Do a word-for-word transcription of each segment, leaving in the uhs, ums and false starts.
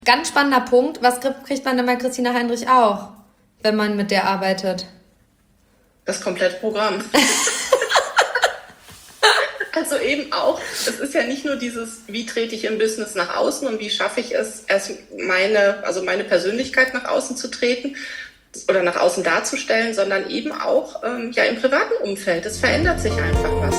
Ganz spannender Punkt. Was kriegt man denn bei Christina Heinrich auch, wenn man mit der arbeitet? Das komplette Programm. Also eben auch, es ist ja nicht nur dieses, wie trete ich im Business nach außen und wie schaffe ich es, erst meine, also meine Persönlichkeit nach außen zu treten oder nach außen darzustellen, sondern eben auch ähm, ja im privaten Umfeld. Es verändert sich einfach was.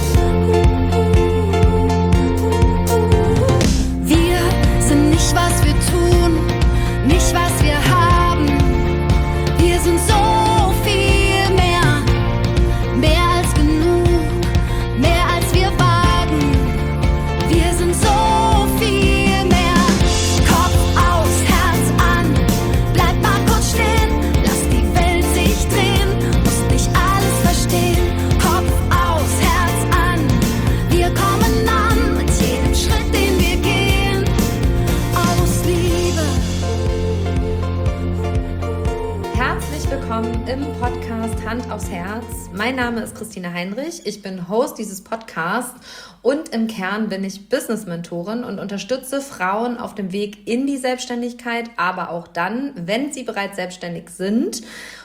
Wir sind nicht, was wir tun, nicht, was wir haben. Wir sind so viel mehr, mehr als genug, mehr als wir wagen. Wir sind so viel mehr. Kopf aus, Herz an, bleib mal kurz stehen, lass die Welt sich drehen, musst nicht alles verstehen. Kopf aus, Herz an, wir kommen an mit jedem Schritt, den wir gehen, aus Liebe. Herzlich willkommen im Podcast Hand aufs Herz. Mein Name ist Christina Heinrich. Ich bin Host dieses Podcasts und im Kern bin ich Business-Mentorin und unterstütze Frauen auf dem Weg in die Selbstständigkeit, aber auch dann, wenn sie bereits selbstständig sind,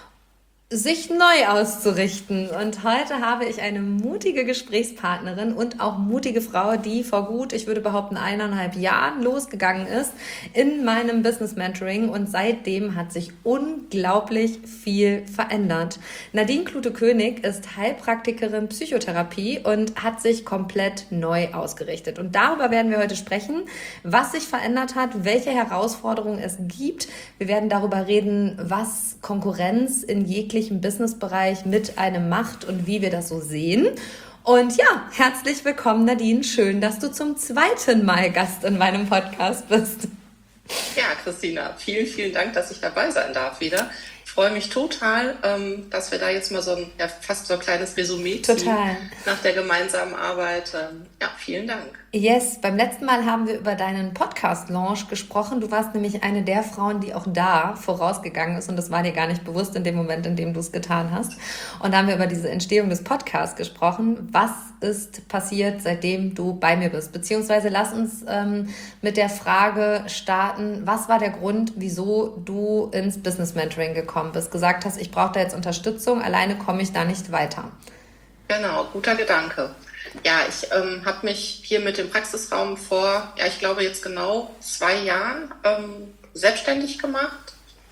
sich neu auszurichten. Und heute habe ich eine mutige Gesprächspartnerin und auch mutige Frau, die vor gut, ich würde behaupten, eineinhalb Jahren losgegangen ist in meinem Business Mentoring und seitdem hat sich unglaublich viel verändert. Nadine Klute-König ist Heilpraktikerin Psychotherapie und hat sich komplett neu ausgerichtet. Und darüber werden wir heute sprechen, was sich verändert hat, welche Herausforderungen es gibt. Wir werden darüber reden, was Konkurrenz in jeglichem Businessbereich mit einem macht und wie wir das so sehen. Und ja, herzlich willkommen Nadine, schön, dass du zum zweiten Mal Gast in meinem Podcast bist. Ja, Christina, vielen, vielen Dank, dass ich dabei sein darf wieder. Ich freue mich total, ähm, dass wir da jetzt mal so ein, ja, fast so ein kleines Resümee ziehen Total. nach der gemeinsamen Arbeit. Ähm, ja, vielen Dank. Yes, beim letzten Mal haben wir über deinen Podcast-Launch gesprochen. Du warst nämlich eine der Frauen, die auch da vorausgegangen ist und das war dir gar nicht bewusst in dem Moment, in dem du es getan hast. Und da haben wir über diese Entstehung des Podcasts gesprochen. Was ist passiert, seitdem du bei mir bist? Beziehungsweise lass uns ähm, mit der Frage starten, was war der Grund, wieso du ins Business Mentoring gekommen bist? Gesagt hast, ich brauche da jetzt Unterstützung, alleine komme ich da nicht weiter. Genau, guter Gedanke. Ja, ich ähm, habe mich hier mit dem Praxisraum vor, ja, ich glaube jetzt genau zwei Jahren ähm, selbstständig gemacht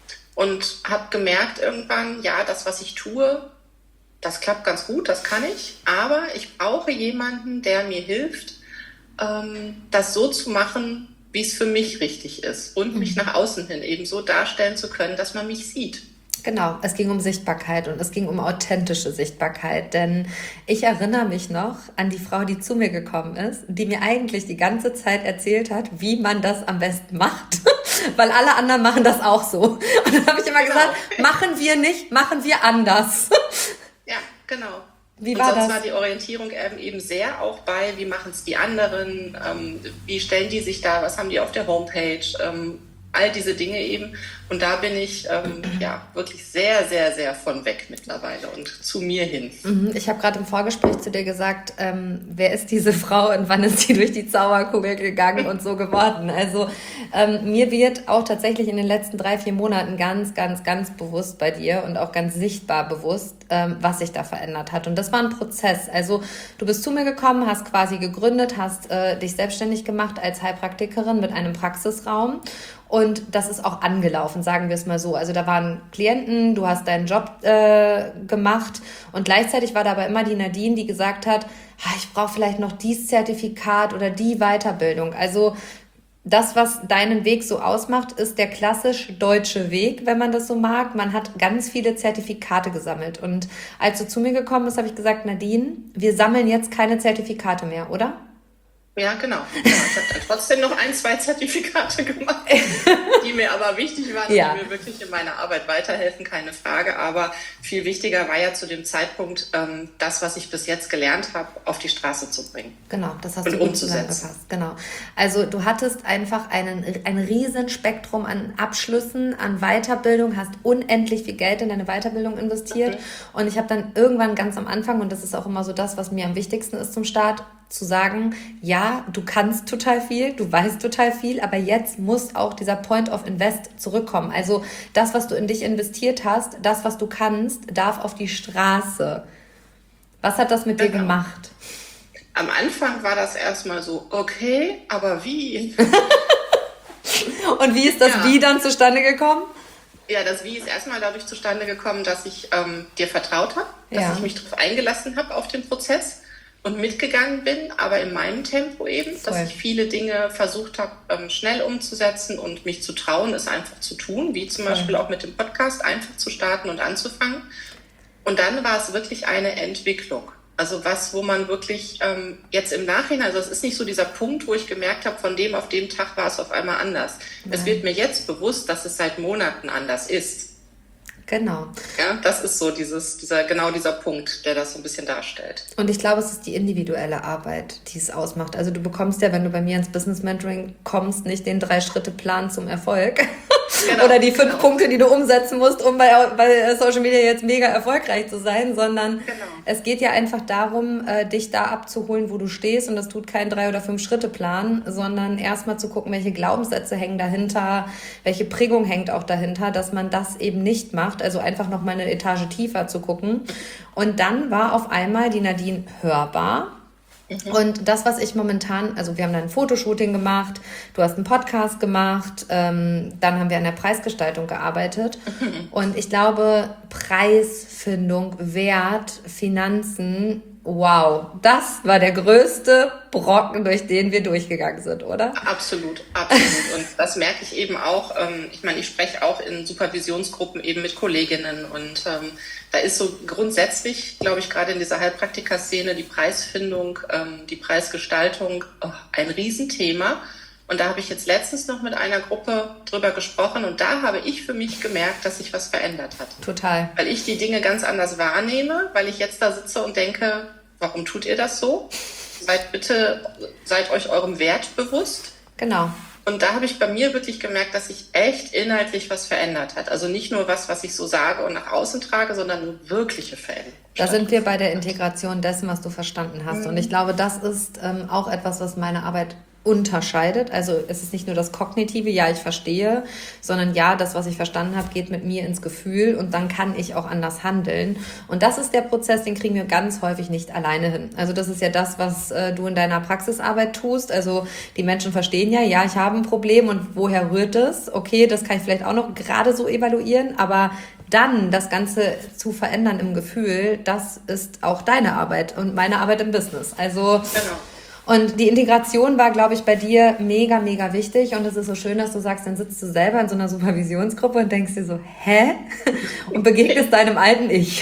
und habe gemerkt irgendwann, ja, das, was ich tue, das klappt ganz gut, das kann ich, aber ich brauche jemanden, der mir hilft, ähm, das so zu machen, wie es für mich richtig ist und mhm. mich nach außen hin eben so darstellen zu können, dass man mich sieht. Genau, es ging um Sichtbarkeit und es ging um authentische Sichtbarkeit, denn ich erinnere mich noch an die Frau, die zu mir gekommen ist, die mir eigentlich die ganze Zeit erzählt hat, wie man das am besten macht, weil alle anderen machen das auch so. Und dann habe ich immer genau. gesagt, machen wir nicht, machen wir anders. Ja, genau. Wie und war sonst das? war die Orientierung eben sehr auch bei, wie machen es die anderen, ähm, wie stellen die sich da, was haben die auf der Homepage, ähm, all diese Dinge eben. Und da bin ich ähm, ja wirklich sehr, sehr, sehr von weg mittlerweile und zu mir hin. Ich habe gerade im Vorgespräch zu dir gesagt, ähm, wer ist diese Frau und wann ist sie durch die Zauberkugel gegangen und so geworden? Also ähm, mir wird auch tatsächlich in den letzten drei, vier Monaten ganz, ganz, ganz bewusst bei dir und auch ganz sichtbar bewusst, ähm, was sich da verändert hat. Und das war ein Prozess. Also du bist zu mir gekommen, hast quasi gegründet, hast äh, dich selbstständig gemacht als Heilpraktikerin mit einem Praxisraum. Und das ist auch angelaufen, sagen wir es mal so. Also da waren Klienten, du hast deinen Job äh, gemacht und gleichzeitig war da aber immer die Nadine, die gesagt hat, ich brauche vielleicht noch dieses Zertifikat oder die Weiterbildung. Also das, was deinen Weg so ausmacht, ist der klassisch deutsche Weg, wenn man das so mag. Man hat ganz viele Zertifikate gesammelt. Und als du zu mir gekommen bist, habe ich gesagt, Nadine, wir sammeln jetzt keine Zertifikate mehr, oder? Ja, genau. Ja, ich habe dann trotzdem noch ein, zwei Zertifikate gemacht, die mir aber wichtig waren ja. und die mir wirklich in meiner Arbeit weiterhelfen, keine Frage. Aber viel wichtiger war ja zu dem Zeitpunkt, ähm, das, was ich bis jetzt gelernt habe, auf die Straße zu bringen. Genau, das hast und du gut umzusetzen. zusammengefasst. Genau. Also du hattest einfach einen, ein riesen Spektrum an Abschlüssen, an Weiterbildung, hast unendlich viel Geld in deine Weiterbildung investiert. Mhm. Und ich habe dann irgendwann ganz am Anfang, und das ist auch immer so das, was mir am wichtigsten ist zum Start, zu sagen, ja, du kannst total viel, du weißt total viel, aber jetzt muss auch dieser Point of Invest zurückkommen. Also das, was du in dich investiert hast, das, was du kannst, darf auf die Straße. Was hat das mit dir gemacht? Am Anfang war das erstmal so, okay, aber wie? Und wie ist das ja. Wie dann zustande gekommen? Ja, das Wie ist erstmal dadurch zustande gekommen, dass ich ähm, dir vertraut habe, dass ja. ich mich darauf eingelassen habe auf den Prozess und mitgegangen bin, aber in meinem Tempo eben, Voll. dass ich viele Dinge versucht habe, ähm, schnell umzusetzen und mich zu trauen, es einfach zu tun, wie zum Voll. Beispiel auch mit dem Podcast, einfach zu starten und anzufangen. Und dann war es wirklich eine Entwicklung. Also was, wo man wirklich ähm, jetzt im Nachhinein, also es ist nicht so dieser Punkt, wo ich gemerkt habe, von dem auf dem Tag war es auf einmal anders. Nein. Es wird mir jetzt bewusst, dass es seit Monaten anders ist. Genau. Ja, das ist so dieses, dieser, genau dieser Punkt, der das so ein bisschen darstellt. Und ich glaube, es ist die individuelle Arbeit, die es ausmacht. Also du bekommst ja, wenn du bei mir ins Business Mentoring kommst, nicht den Drei-Schritte-Plan zum Erfolg. Genau, oder die fünf genau. Punkte, die du umsetzen musst, um bei, bei Social Media jetzt mega erfolgreich zu sein, sondern genau. es geht ja einfach darum, äh, dich da abzuholen, wo du stehst, und das tut kein Drei- oder Fünf-Schritte-Plan, sondern erstmal zu gucken, welche Glaubenssätze hängen dahinter, welche Prägung hängt auch dahinter, dass man das eben nicht macht, also einfach noch mal eine Etage tiefer zu gucken. Und dann war auf einmal die Nadine hörbar. Mhm. Und das, was ich momentan, also wir haben dann ein Fotoshooting gemacht, du hast einen Podcast gemacht, ähm, dann haben wir an der Preisgestaltung gearbeitet. Mhm. Und ich glaube, Preisfindung, Wert, Finanzen, wow, das war der größte Brocken, durch den wir durchgegangen sind, oder? Absolut, absolut. Und das merke ich eben auch. Ähm, ich meine, ich spreche auch in Supervisionsgruppen eben mit Kolleginnen, und ähm, da ist so grundsätzlich, glaube ich, gerade in dieser Heilpraktiker-Szene die Preisfindung, ähm, die Preisgestaltung oh, ein Riesenthema. Und da habe ich jetzt letztens noch mit einer Gruppe drüber gesprochen, und da habe ich für mich gemerkt, dass sich was verändert hat. Total. Weil ich die Dinge ganz anders wahrnehme, weil ich jetzt da sitze und denke, warum tut ihr das so? Seid bitte, seid euch eurem Wert bewusst. Genau. Und da habe ich bei mir wirklich gemerkt, dass sich echt inhaltlich was verändert hat. Also nicht nur was, was ich so sage und nach außen trage, sondern eine wirkliche Veränderung. Da sind wir bei der Integration dessen, was du verstanden hast. Mhm. Und ich glaube, das ist ähm, auch etwas, was meine Arbeit unterscheidet. Also es ist nicht nur das Kognitive, ja, ich verstehe, sondern ja, das, was ich verstanden habe, geht mit mir ins Gefühl, und dann kann ich auch anders handeln. Und das ist der Prozess, den kriegen wir ganz häufig nicht alleine hin. Also das ist ja das, was äh, du in deiner Praxisarbeit tust. Also die Menschen verstehen ja, ja, ich habe ein Problem, und woher rührt es? Okay, das kann ich vielleicht auch noch gerade so evaluieren, aber dann das Ganze zu verändern im Gefühl, das ist auch deine Arbeit und meine Arbeit im Business. Also genau. Und die Integration war, glaube ich, bei dir mega, mega wichtig. Und es ist so schön, dass du sagst, dann sitzt du selber in so einer Supervisionsgruppe und denkst dir so, hä? Und begegnest deinem alten Ich.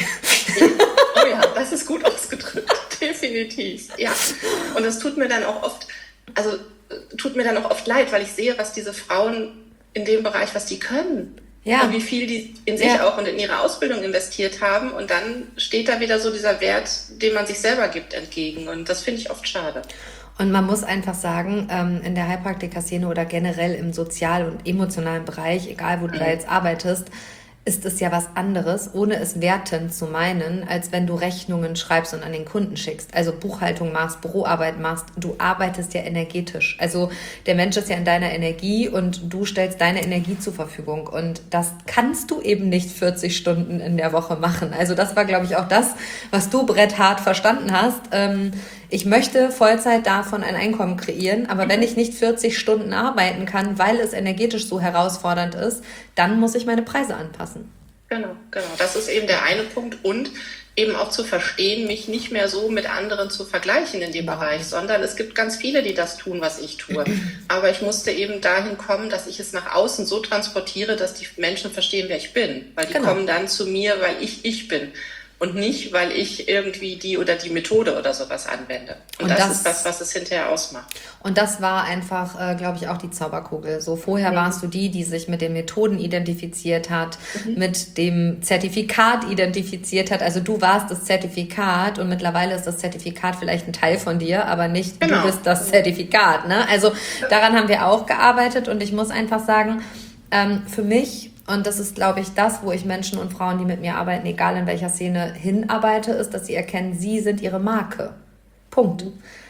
Oh ja, das ist gut ausgedrückt. Definitiv. Ja. Und es tut mir dann auch oft, also tut mir dann auch oft leid, weil ich sehe, was diese Frauen in dem Bereich, was die können. Ja. Und wie viel die in sich ja. auch und in ihre Ausbildung investiert haben. Und dann steht da wieder so dieser Wert, den man sich selber gibt, entgegen. Und das finde ich oft schade. Und man muss einfach sagen, in der Heilpraktiker-Szene oder generell im sozial- und emotionalen Bereich, egal wo du mhm. da jetzt arbeitest, ist es ja was anderes, ohne es wertend zu meinen, als wenn du Rechnungen schreibst und an den Kunden schickst. Also Buchhaltung machst, Büroarbeit machst, du arbeitest ja energetisch. Also der Mensch ist ja in deiner Energie, und du stellst deine Energie zur Verfügung. Und das kannst du eben nicht vierzig Stunden in der Woche machen. Also das war, glaube ich, auch das, was du bretthart verstanden hast. Ähm, ich möchte Vollzeit davon ein Einkommen kreieren, aber wenn ich nicht vierzig Stunden arbeiten kann, weil es energetisch so herausfordernd ist, dann muss ich meine Preise anpassen. Genau, genau. Das ist eben der eine Punkt, und eben auch zu verstehen, mich nicht mehr so mit anderen zu vergleichen in dem Bereich, sondern es gibt ganz viele, die das tun, was ich tue. Aber ich musste eben dahin kommen, dass ich es nach außen so transportiere, dass die Menschen verstehen, wer ich bin. Weil die genau. kommen dann zu mir, weil ich ich bin. Und nicht, weil ich irgendwie die oder die Methode oder sowas anwende. Und, und das, das ist das, was es hinterher ausmacht. Und das war einfach, äh, glaube ich, auch die Zauberkugel. So vorher mhm. warst du die, die sich mit den Methoden identifiziert hat, mhm. mit dem Zertifikat identifiziert hat. Also du warst das Zertifikat, und mittlerweile ist das Zertifikat vielleicht ein Teil von dir, aber nicht genau. du bist das Zertifikat. Ne? Also daran haben wir auch gearbeitet, und ich muss einfach sagen, ähm, für mich, und das ist, glaube ich, das, wo ich Menschen und Frauen, die mit mir arbeiten, egal in welcher Szene, hinarbeite, ist, dass sie erkennen, sie sind ihre Marke. Punkt.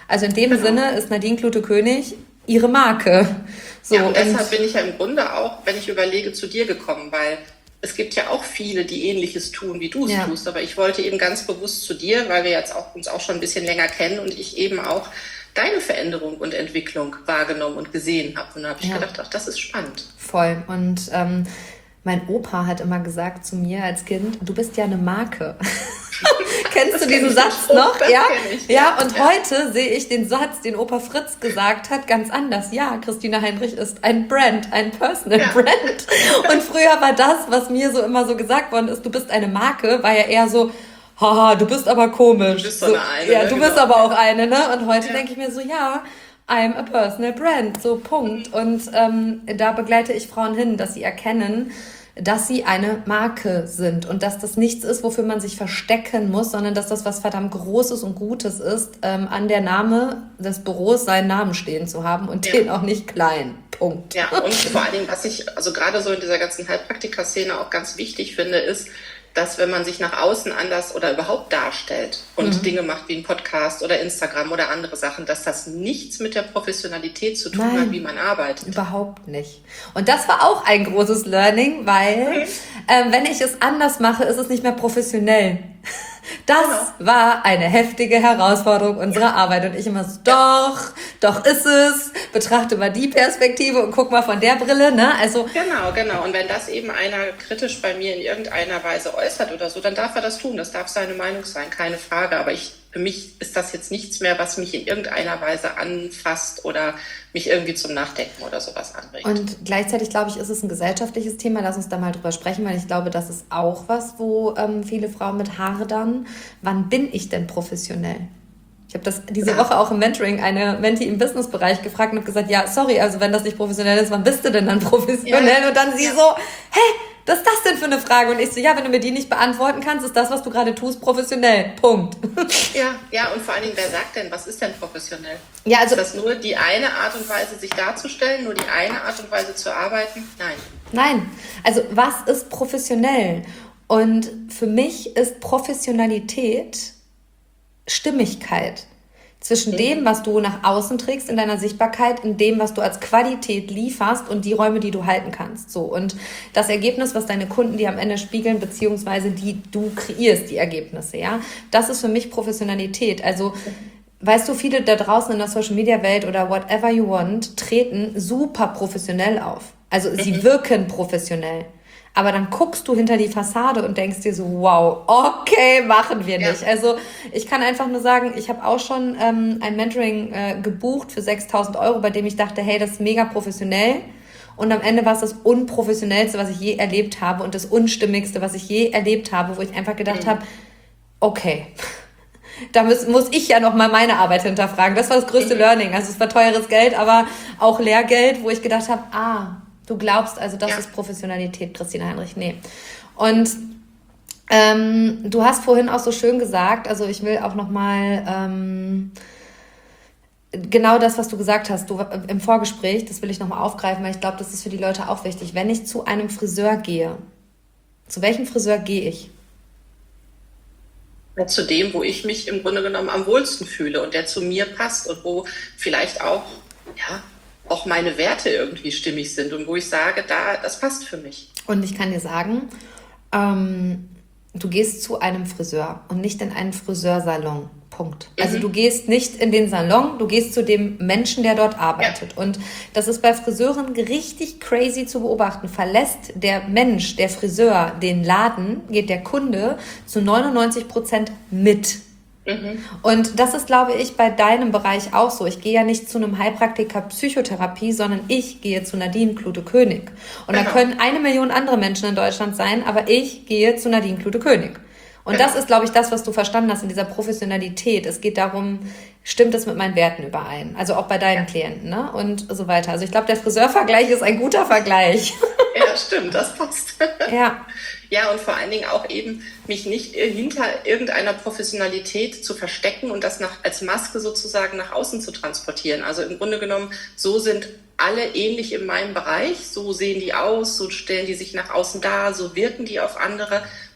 Also in dem Genau. Sinne ist Nadine Klute-König ihre Marke. So, ja, und deshalb und bin ich ja im Grunde auch, wenn ich überlege, zu dir gekommen, weil es gibt ja auch viele, die Ähnliches tun, wie du es Ja. tust. Aber ich wollte eben ganz bewusst zu dir, weil wir jetzt auch, uns auch schon ein bisschen länger kennen und ich eben auch deine Veränderung und Entwicklung wahrgenommen und gesehen habe. Und da habe ich Ja. gedacht, ach, das ist spannend. voll. Und ähm, mein Opa hat immer gesagt zu mir als Kind, du bist ja eine Marke. Kennst Das du kenn diesen ich, den Satz Spruch, noch? das Ja, kenn ich. ja. Und Ja. heute sehe ich den Satz, den Opa Fritz gesagt hat, ganz anders. Ja, Christina Heinrich ist ein Brand, ein Personal Ja. Brand. Und früher war das, was mir so immer so gesagt worden ist, du bist eine Marke, war ja eher so, haha, du bist aber komisch. Du bist so eine eine, Ja, ne? du bist Genau. aber auch eine, ne? Und heute Ja. denke ich mir so, ja, I'm a personal brand, so Punkt. Und ähm, da begleite ich Frauen hin, dass sie erkennen, dass sie eine Marke sind und dass das nichts ist, wofür man sich verstecken muss, sondern dass das was verdammt Großes und Gutes ist, ähm, an der Name des Büros seinen Namen stehen zu haben und Ja. den auch nicht klein. Punkt. Ja, und vor allen Dingen, was ich also gerade so in dieser ganzen Heilpraktiker-Szene auch ganz wichtig finde, ist, dass wenn man sich nach außen anders oder überhaupt darstellt und Mhm. Dinge macht wie ein Podcast oder Instagram oder andere Sachen, dass das nichts mit der Professionalität zu tun Nein. hat, wie man arbeitet. Überhaupt nicht. Und das war auch ein großes Learning, weil ähm, wenn ich es anders mache, ist es nicht mehr professionell. Das Genau. war eine heftige Herausforderung unserer Arbeit. Und ich immer so, doch, doch ist es. Betrachte mal die Perspektive und guck mal von der Brille. Ne? Also Genau, genau. Und wenn das eben einer kritisch bei mir in irgendeiner Weise äußert oder so, dann darf er das tun. Das darf seine Meinung sein, keine Frage. Aber ich, für mich ist das jetzt nichts mehr, was mich in irgendeiner Weise anfasst oder mich irgendwie zum Nachdenken oder sowas anregt. Und gleichzeitig, glaube ich, ist es ein gesellschaftliches Thema. Lass uns da mal drüber sprechen, weil ich glaube, das ist auch was, wo ähm, viele Frauen mit hadern. Wann bin ich denn professionell? Ich habe das diese Ja. Woche auch im Mentoring eine Menti im Businessbereich gefragt und habe gesagt, ja, sorry, also wenn das nicht professionell ist, wann bist du denn dann professionell? Ja. Und dann sie Ja. so, hä, was ist das denn für eine Frage? Und ich so, ja, wenn du mir die nicht beantworten kannst, ist das, was du gerade tust, professionell. Punkt. Ja, ja, und vor allen Dingen, wer sagt denn, was ist denn professionell? Ja, also Ist das nur die eine Art und Weise, sich darzustellen, nur die eine Art und Weise zu arbeiten? Nein. Nein, also was ist professionell? Und für mich ist Professionalität Stimmigkeit zwischen dem, was du nach außen trägst in deiner Sichtbarkeit, in dem, was du als Qualität lieferst und die Räume, die du halten kannst. So, und das Ergebnis, was deine Kunden dir am Ende spiegeln, beziehungsweise die du kreierst, die Ergebnisse, ja, das ist für mich Professionalität. Also weißt du, viele da draußen in der Social-Media-Welt oder whatever you want, treten super professionell auf. Also sie wirken professionell. Aber dann guckst du hinter die Fassade und denkst dir so, wow, okay, machen wir nicht. Ja. Also ich kann einfach nur sagen, ich habe auch schon ähm, ein Mentoring äh, gebucht für sechstausend Euro, bei dem ich dachte, hey, das ist mega professionell. Und am Ende war es das Unprofessionellste, was ich je erlebt habe und das Unstimmigste, was ich je erlebt habe, wo ich einfach gedacht Mhm. habe, okay, da muss, muss ich ja noch mal meine Arbeit hinterfragen. Das war das größte Mhm. Learning. Also es war teures Geld, aber auch Lehrgeld, wo ich gedacht habe, ah, du glaubst also, das Ja. ist Professionalität, Christina Heinrich. Nee. Und ähm, du hast vorhin auch so schön gesagt, also ich will auch noch mal ähm, genau das, was du gesagt hast, du im Vorgespräch, das will ich noch mal aufgreifen, weil ich glaube, das ist für die Leute auch wichtig. Wenn ich zu einem Friseur gehe, zu welchem Friseur gehe ich? Ja, zu dem, wo ich mich im Grunde genommen am wohlsten fühle und der zu mir passt und wo vielleicht auch, ja, auch meine Werte irgendwie stimmig sind und wo ich sage, da, das passt für mich. Und ich kann dir sagen, ähm, du gehst zu einem Friseur und nicht in einen Friseursalon. Punkt. Also Mhm. du gehst nicht in den Salon, du gehst zu dem Menschen, der dort arbeitet. Und das ist bei Friseuren richtig crazy zu beobachten. Verlässt der Mensch, der Friseur, den Laden, geht der Kunde zu neunundneunzig Prozent mit. Mhm. Und das ist, glaube ich, bei deinem Bereich auch so. Ich gehe ja nicht zu einem Heilpraktiker Psychotherapie, sondern ich gehe zu Nadine Klute-König. Und Genau. da können eine Million andere Menschen in Deutschland sein, aber ich gehe zu Nadine Klute-König. Und Genau. das ist, glaube ich, das, was du verstanden hast in dieser Professionalität. Es geht darum, stimmt es mit meinen Werten überein? Also auch bei deinen Klienten, ne? Und so weiter. Also ich glaube, der Friseurvergleich ist ein guter Vergleich. Ja, stimmt, das passt. Ja. Ja, und vor allen Dingen auch eben mich nicht hinter irgendeiner Professionalität zu verstecken und das nach, als Maske sozusagen nach außen zu transportieren. Also im Grunde genommen, so sind alle ähnlich in meinem Bereich, so sehen die aus, so stellen die sich nach außen dar, so wirken die auf andere.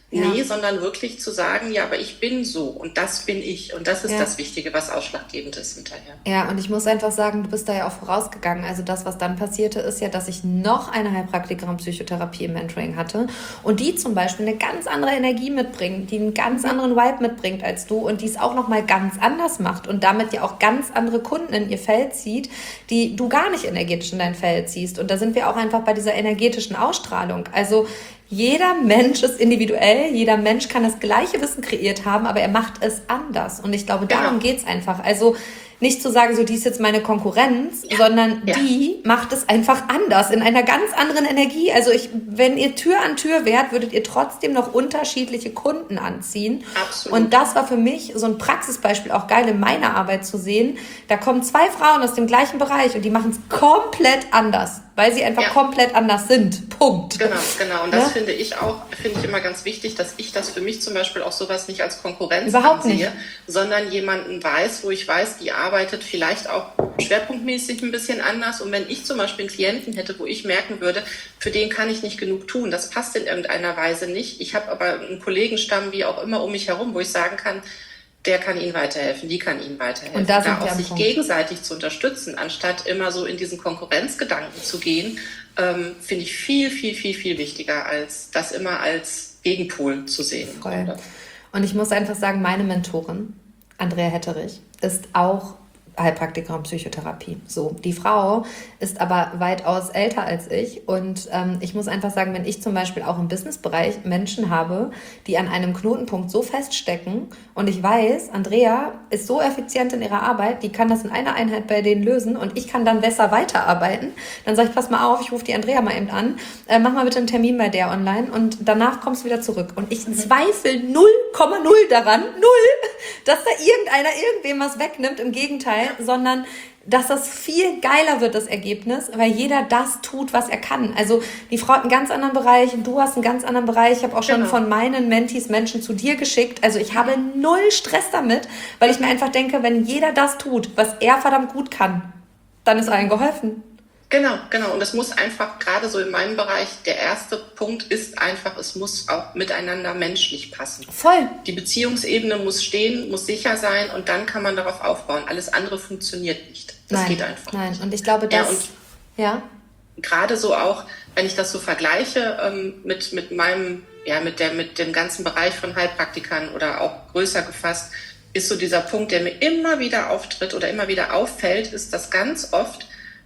Nee, Ja. sondern wirklich zu sagen, ja, aber ich bin so und das bin ich. Und das ist Ja. das Wichtige, was ausschlaggebend ist hinterher. Ja, und ich muss einfach sagen, du bist da ja auch vorausgegangen. Also das, was dann passierte, ist ja, dass ich noch eine Heilpraktikerin Psychotherapie im Mentoring hatte und die zum Beispiel eine ganz andere Energie mitbringt, die einen ganz anderen Vibe mitbringt als du und die es auch nochmal ganz anders macht und damit ja auch ganz andere Kunden in ihr Feld zieht, die du gar nicht energetisch in dein Feld ziehst. Und da sind wir auch einfach bei dieser energetischen Ausstrahlung. Also jeder Mensch ist individuell, jeder Mensch kann das gleiche Wissen kreiert haben, aber er macht es anders. Und ich glaube, darum Genau. geht's einfach. Also nicht zu sagen, so, die ist jetzt meine Konkurrenz, Ja. sondern Ja. die macht es einfach anders, in einer ganz anderen Energie. Also ich, wenn ihr Tür an Tür wärt, würdet ihr trotzdem noch unterschiedliche Kunden anziehen. Absolut. Und das war für mich so ein Praxisbeispiel, auch geil in meiner Arbeit zu sehen. Da kommen zwei Frauen aus dem gleichen Bereich und die machen es komplett anders, weil sie einfach Ja. komplett anders sind. Punkt. Genau, genau. Und das Ja? finde ich auch, finde ich immer ganz wichtig, dass ich das für mich zum Beispiel auch sowas nicht als Konkurrenz Überhaupt ansehe, nicht. sondern jemanden weiß, wo ich weiß, die arbeitet vielleicht auch schwerpunktmäßig ein bisschen anders. Und wenn ich zum Beispiel einen Klienten hätte, wo ich merken würde, für den kann ich nicht genug tun, das passt in irgendeiner Weise nicht. Ich habe aber einen Kollegenstamm, wie auch immer, um mich herum, wo ich sagen kann, der kann Ihnen weiterhelfen, die kann Ihnen weiterhelfen. Und da sind wir auch am sich Punkt. gegenseitig zu unterstützen, anstatt immer so in diesen Konkurrenzgedanken zu gehen, ähm, finde ich viel, viel, viel, viel wichtiger, als das immer als Gegenpol zu sehen. im Voll. Grunde. Und ich muss einfach sagen, meine Mentorin, Andrea Hetterich, ist auch Heilpraktikerin Psychotherapie. So, die Frau ist aber weitaus älter als ich und ähm, ich muss einfach sagen, wenn ich zum Beispiel auch im Businessbereich Menschen habe, die an einem Knotenpunkt so feststecken und ich weiß, Andrea ist so effizient in ihrer Arbeit, die kann das in einer Einheit bei denen lösen und ich kann dann besser weiterarbeiten, dann sage ich, pass mal auf, ich rufe die Andrea mal eben an, äh, mach mal bitte einen Termin bei der online und danach kommst du wieder zurück. Und ich zweifle null Komma null daran, null, dass da irgendeiner irgendwem was wegnimmt, im Gegenteil, sondern dass das viel geiler wird, das Ergebnis, weil jeder das tut, was er kann. Also die Frau hat einen ganz anderen Bereich, du hast einen ganz anderen Bereich. Ich habe auch schon Genau. von meinen Mentees Menschen zu dir geschickt. Also ich habe null Stress damit, weil ich mir einfach denke, wenn jeder das tut, was er verdammt gut kann, dann ist allen geholfen. Genau, genau. Und es muss einfach, gerade so in meinem Bereich, der erste Punkt ist einfach, es muss auch miteinander menschlich passen. Voll. Die Beziehungsebene muss stehen, muss sicher sein und dann kann man darauf aufbauen. Alles andere funktioniert nicht. Das nein, geht einfach Nein, nicht. und ich glaube, Ja, dass... und Ja, gerade so auch, wenn ich das so vergleiche ähm, mit, mit meinem, ja, mit der, mit dem ganzen Bereich von Heilpraktikern oder auch größer gefasst, ist so dieser Punkt, der mir immer wieder auftritt oder immer wieder auffällt, ist, dass ganz oft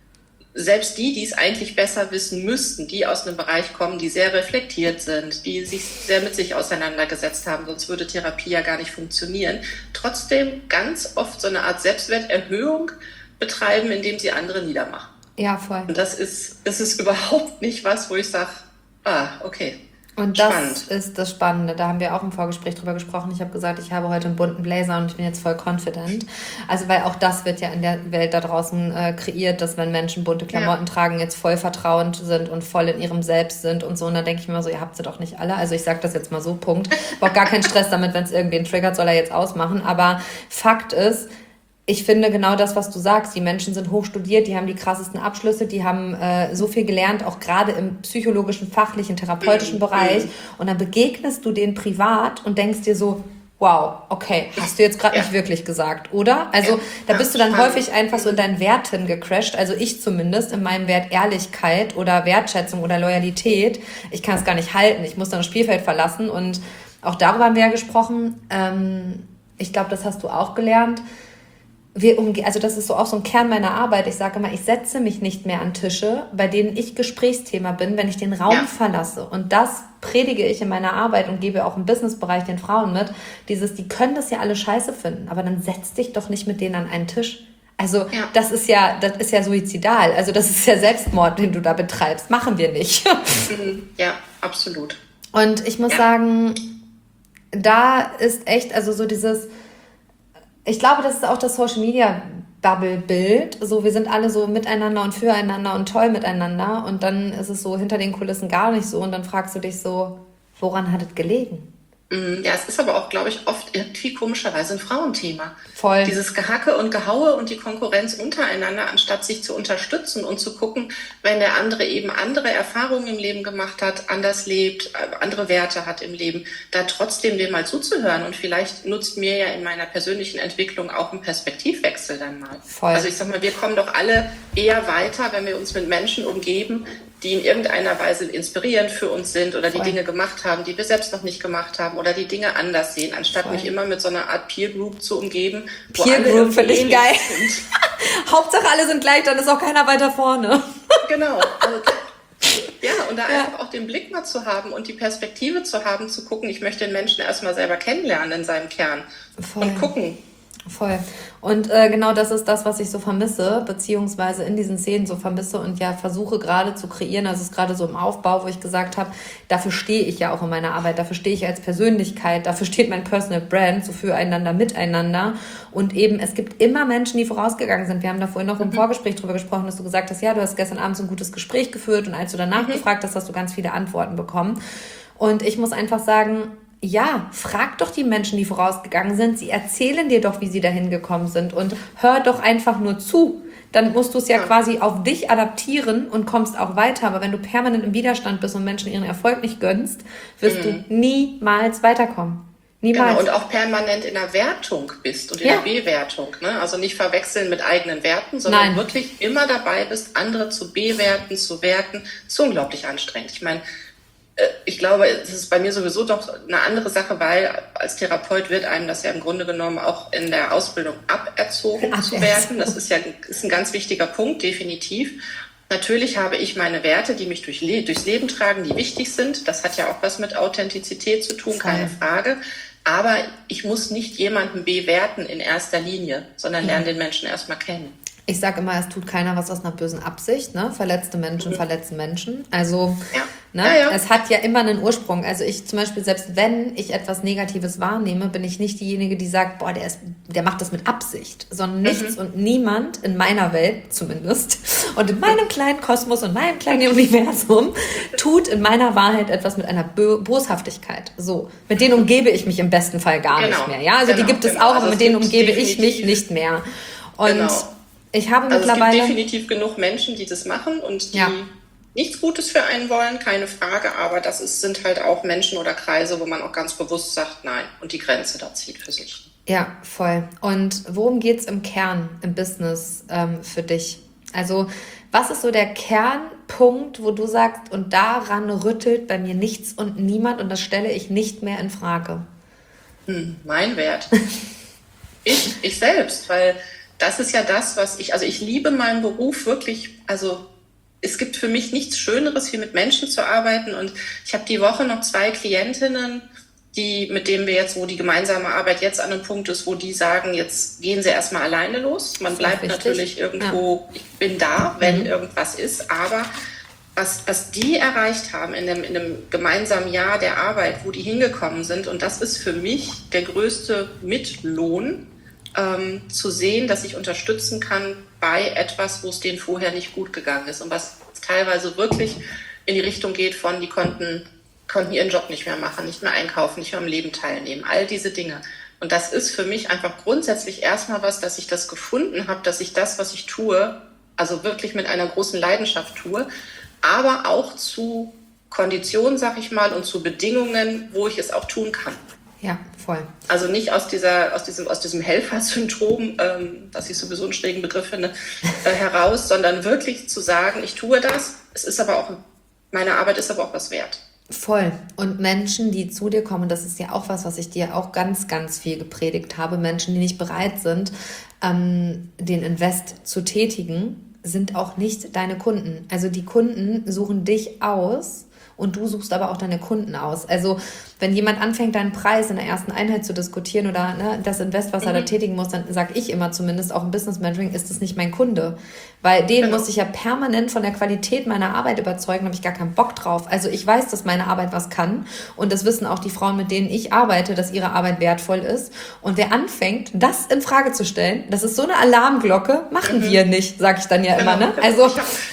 selbst die, die es eigentlich besser wissen müssten, die aus einem Bereich kommen, die sehr reflektiert sind, die sich sehr mit sich auseinandergesetzt haben, sonst würde Therapie ja gar nicht funktionieren, trotzdem ganz oft so eine Art Selbstwerterhöhung betreiben, indem sie andere niedermachen. ja, voll. Und das ist, das ist überhaupt nicht was, wo ich sage, ah, okay. Und das Spannend. ist das Spannende. Da haben wir auch im Vorgespräch drüber gesprochen. Ich habe gesagt, ich habe heute einen bunten Blazer und ich bin jetzt voll confident. Also weil auch das wird ja in der Welt da draußen äh, kreiert, dass wenn Menschen bunte Klamotten ja. tragen, jetzt voll vertrauend sind und voll in ihrem Selbst sind und so. Und da denke ich mir immer so, ihr habt sie doch nicht alle. Also ich sage das jetzt mal so, Punkt. Ich habe auch gar keinen Stress damit, wenn es irgendwen triggert, soll er jetzt ausmachen. Aber Fakt ist, ich finde genau das, was du sagst. Die Menschen sind hochstudiert, die haben die krassesten Abschlüsse, die haben äh, so viel gelernt, auch gerade im psychologischen, fachlichen, therapeutischen Mhm. Bereich. Und dann begegnest du denen privat und denkst dir so, wow, okay, hast du jetzt gerade Ja. nicht wirklich gesagt, oder? Also Ja. da Ja, bist du dann spannend. häufig einfach so in deinen Werten gecrashed. Also ich zumindest in meinem Wert Ehrlichkeit oder Wertschätzung oder Loyalität. Ich kann es gar nicht halten. Ich muss dann das Spielfeld verlassen. Und auch darüber haben wir ja gesprochen. Ähm, ich glaube, das hast du auch gelernt. Wir umge- also das ist so auch so ein Kern meiner Arbeit. Ich sage immer, ich setze mich nicht mehr an Tische, bei denen ich Gesprächsthema bin, wenn ich den Raum Ja. verlasse. Und das predige ich in meiner Arbeit und gebe auch im Businessbereich den Frauen mit. Dieses, die können das ja alle scheiße finden, aber dann setz dich doch nicht mit denen an einen Tisch. Also Ja. das ist ja, das ist ja suizidal. Also das ist ja Selbstmord, den du da betreibst. Machen wir nicht. Mhm. Ja, absolut. Und ich muss Ja. sagen, da ist echt, also so dieses, ich glaube, das ist auch das Social Media Bubble-Bild. So, wir sind alle so miteinander und füreinander und toll miteinander. Und dann ist es so hinter den Kulissen gar nicht so. Und dann fragst du dich so, woran hat es gelegen? Ja, es ist aber auch, glaube ich, oft irgendwie komischerweise ein Frauenthema. Voll. Dieses Gehacke und Gehaue und die Konkurrenz untereinander, anstatt sich zu unterstützen und zu gucken, wenn der andere eben andere Erfahrungen im Leben gemacht hat, anders lebt, andere Werte hat im Leben, da trotzdem dem mal zuzuhören. Und vielleicht nutzt mir ja in meiner persönlichen Entwicklung auch ein Perspektivwechsel dann mal. Voll. Also ich sag mal, wir kommen doch alle eher weiter, wenn wir uns mit Menschen umgeben, die in irgendeiner Weise inspirierend für uns sind oder die Voll. Dinge gemacht haben, die wir selbst noch nicht gemacht haben oder die Dinge anders sehen, anstatt Voll. mich immer mit so einer Art Peer Group zu umgeben. wo Peer alle Group irgendwie finde ich ähnlich geil. sind. Hauptsache alle sind gleich, dann ist auch keiner weiter vorne. Genau. Also, ja, und da Ja. einfach auch den Blick mal zu haben und die Perspektive zu haben, zu gucken, ich möchte den Menschen erstmal selber kennenlernen in seinem Kern Voll. und gucken. Voll. Und äh, genau das ist das, was ich so vermisse, beziehungsweise in diesen Szenen so vermisse und ja versuche gerade zu kreieren. Also es ist gerade so im Aufbau, wo ich gesagt habe, dafür stehe ich ja auch in meiner Arbeit, dafür stehe ich als Persönlichkeit, dafür steht mein Personal Brand, so füreinander, miteinander. Und eben, es gibt immer Menschen, die vorausgegangen sind. Wir haben da vorhin noch im Mhm. Vorgespräch drüber gesprochen, dass du gesagt hast, ja, du hast gestern Abend so ein gutes Gespräch geführt und als du danach Mhm. gefragt hast, hast du ganz viele Antworten bekommen. Und ich muss einfach sagen, ja, frag doch die Menschen, die vorausgegangen sind. Sie erzählen dir doch, wie sie dahin gekommen sind und hör doch einfach nur zu. Dann musst du es ja, Ja. quasi auf dich adaptieren und kommst auch weiter. Aber wenn du permanent im Widerstand bist und Menschen ihren Erfolg nicht gönnst, wirst Mhm. du niemals weiterkommen. Niemals. Genau, und auch permanent in der Wertung bist und in Ja. der Bewertung. Ne? Also nicht verwechseln mit eigenen Werten, sondern Nein. wirklich immer dabei bist, andere zu bewerten, zu werten. Das ist unglaublich anstrengend. Ich meine, äh, ich glaube, es ist bei mir sowieso doch eine andere Sache, weil als Therapeut wird einem das ja im Grunde genommen auch in der Ausbildung aberzogen zu Aberzogen. werten. Das ist ja ist ein ganz wichtiger Punkt, definitiv. Natürlich habe ich meine Werte, die mich durch Le- durchs Leben tragen, die wichtig sind. Das hat ja auch was mit Authentizität zu tun, Voll. keine Frage. Aber ich muss nicht jemanden bewerten in erster Linie, sondern lerne den Menschen erstmal kennen. Ich sage immer, es tut keiner was aus einer bösen Absicht. Ne? Verletzte Menschen verletzen Menschen. Also Ja. ne? Ja, ja. Es hat ja immer einen Ursprung. Also ich zum Beispiel, selbst wenn ich etwas Negatives wahrnehme, bin ich nicht diejenige, die sagt, boah, der, ist, der macht das mit Absicht. Sondern nichts und niemand in meiner Welt zumindest und in meinem kleinen Kosmos und meinem kleinen Universum tut in meiner Wahrheit etwas mit einer Bö- Boshaftigkeit. So, mit denen umgebe ich mich im besten Fall gar Genau. nicht mehr. Ja, also Genau, die gibt es genau. auch, Also aber es mit denen gibt umgebe ich mich definitiv- nicht mehr. Und Genau. ich habe Also es gibt mittlerweile... definitiv genug Menschen, die das machen und die Ja. nichts Gutes für einen wollen, keine Frage. Aber das ist, sind halt auch Menschen oder Kreise, wo man auch ganz bewusst sagt, nein, und die Grenze da zieht für sich. Ja, voll. Und worum geht's im Kern im Business ähm, für dich? Also was ist so der Kernpunkt, wo du sagst, und daran rüttelt bei mir nichts und niemand und das stelle ich nicht mehr in Frage? Hm, mein Wert. ich, ich selbst, weil das ist ja das, was ich, also ich liebe meinen Beruf wirklich, also es gibt für mich nichts Schöneres, wie mit Menschen zu arbeiten und ich habe die Woche noch zwei Klientinnen, die, mit denen wir jetzt, wo die gemeinsame Arbeit jetzt an einem Punkt ist, wo die sagen, jetzt gehen sie erstmal alleine los. Man Das ist bleibt wichtig. natürlich irgendwo, ich bin da, wenn Mhm. irgendwas ist, aber was, was die erreicht haben in einem, in einem gemeinsamen Jahr der Arbeit, wo die hingekommen sind, und das ist für mich der größte Mitlohn, ähm, zu sehen, dass ich unterstützen kann bei etwas, wo es denen vorher nicht gut gegangen ist und was teilweise wirklich in die Richtung geht von, die konnten konnten ihren Job nicht mehr machen, nicht mehr einkaufen, nicht mehr am Leben teilnehmen, all diese Dinge. Und das ist für mich einfach grundsätzlich erstmal was, dass ich das gefunden habe, dass ich das, was ich tue, also wirklich mit einer großen Leidenschaft tue, aber auch zu Konditionen, sag ich mal, und zu Bedingungen, wo ich es auch tun kann. Ja, voll. Also nicht aus dieser, aus diesem, aus diesem Helfersyndrom, ähm, was ich sowieso einen schrägen Begriff finde, äh, heraus, sondern wirklich zu sagen, ich tue das, es ist aber auch, meine Arbeit ist aber auch was wert. Voll. Und Menschen, die zu dir kommen, das ist ja auch was, was ich dir auch ganz, ganz viel gepredigt habe. Menschen, die nicht bereit sind, ähm, den Invest zu tätigen, sind auch nicht deine Kunden. Also die Kunden suchen dich aus und du suchst aber auch deine Kunden aus. Also wenn jemand anfängt, deinen Preis in der ersten Einheit zu diskutieren oder ne, das Invest, was er Mhm. da tätigen muss, dann sage ich immer zumindest auch im Business Mentoring, ist das nicht mein Kunde. Weil den Genau. muss ich ja permanent von der Qualität meiner Arbeit überzeugen, habe ich gar keinen Bock drauf. Also ich weiß, dass meine Arbeit was kann und das wissen auch die Frauen, mit denen ich arbeite, dass ihre Arbeit wertvoll ist. Und wer anfängt, das in Frage zu stellen, das ist so eine Alarmglocke, machen Mhm. wir nicht, sage ich dann ja immer. Genau. Ne? Also Ich hab,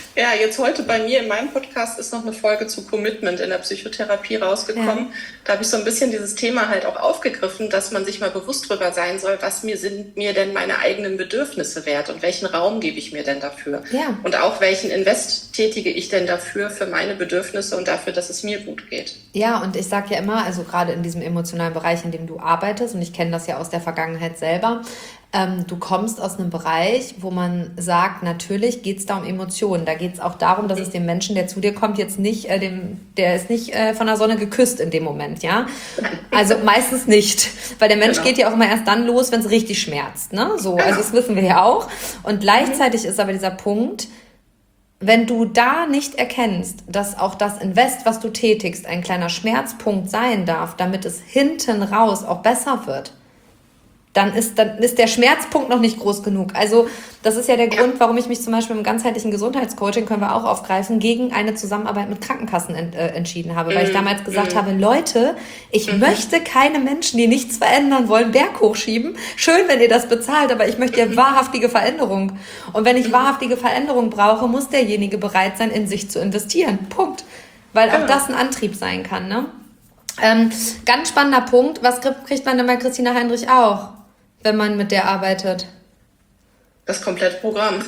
Ja, jetzt heute bei mir in meinem Podcast ist noch eine Folge zu Commitment in der Psychotherapie rausgekommen. Ja. Da habe ich so ein bisschen dieses Thema halt auch aufgegriffen, dass man sich mal bewusst drüber sein soll, was mir sind mir denn meine eigenen Bedürfnisse wert und welchen Raum gebe ich mir denn dafür? Ja. Und auch welchen Invest tätige ich denn dafür für meine Bedürfnisse und dafür, dass es mir gut geht? Ja, und ich sage ja immer, also gerade in diesem emotionalen Bereich, in dem du arbeitest, und ich kenne das ja aus der Vergangenheit selber, Ähm, du kommst aus einem Bereich, wo man sagt, natürlich geht es da um Emotionen. Da geht es auch darum, dass es dem Menschen, der zu dir kommt, jetzt nicht, äh, dem, der ist nicht äh, von der Sonne geküsst in dem Moment, ja. Also meistens nicht, weil der Mensch genau. geht ja auch immer erst dann los, wenn es richtig schmerzt, ne? So, also das wissen wir ja auch. Und gleichzeitig ist aber dieser Punkt, wenn du da nicht erkennst, dass auch das Invest, was du tätigst, ein kleiner Schmerzpunkt sein darf, damit es hinten raus auch besser wird, dann ist, dann ist der Schmerzpunkt noch nicht groß genug. Also das ist ja der Grund, warum ich mich zum Beispiel im ganzheitlichen Gesundheitscoaching, können wir auch aufgreifen, gegen eine Zusammenarbeit mit Krankenkassen ent, äh, entschieden habe. Weil ich damals gesagt mm. habe, Leute, ich mm. möchte keine Menschen, die nichts verändern wollen, Berg hochschieben. Schön, wenn ihr das bezahlt, aber ich möchte ja wahrhaftige Veränderung. Und wenn ich wahrhaftige Veränderung brauche, muss derjenige bereit sein, in sich zu investieren. Punkt. Weil auch das ein Antrieb sein kann, ne? Ähm, ganz spannender Punkt. Was kriegt man denn bei Christina Heinrich auch, wenn man mit der arbeitet? Das komplette Programm.